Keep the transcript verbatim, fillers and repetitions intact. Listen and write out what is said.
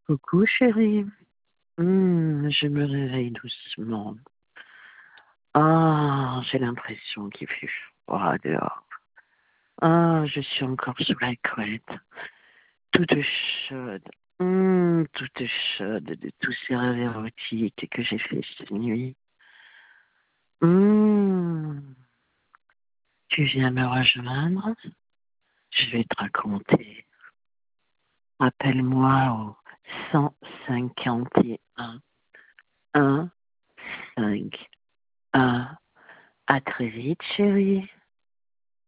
Coucou chérie. Hmm, je me réveille doucement. Ah, j'ai l'impression qu'il fait froid dehors. Ah, je suis encore sous la couette, toute chaude. Hmm, toute chaude de tous ces rêves érotiques que j'ai fait cette nuit. Hmm, tu viens me rejoindre? Je vais te raconter. Appelle-moi au cent cinquante et un un cinq un. À très vite, chérie.